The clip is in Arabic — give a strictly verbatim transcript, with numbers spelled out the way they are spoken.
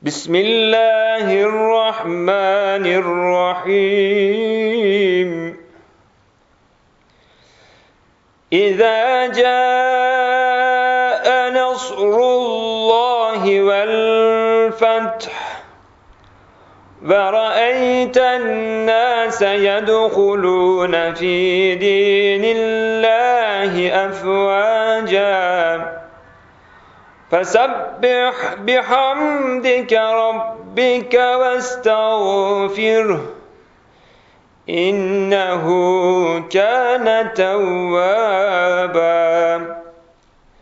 بسم الله الرحمن الرحيم إذا جاء نصر الله والفتح ورأيت الناس يدخلون في دين الله أفواجا فسبح بحمدك ربك واستغفره إنه كان توابا.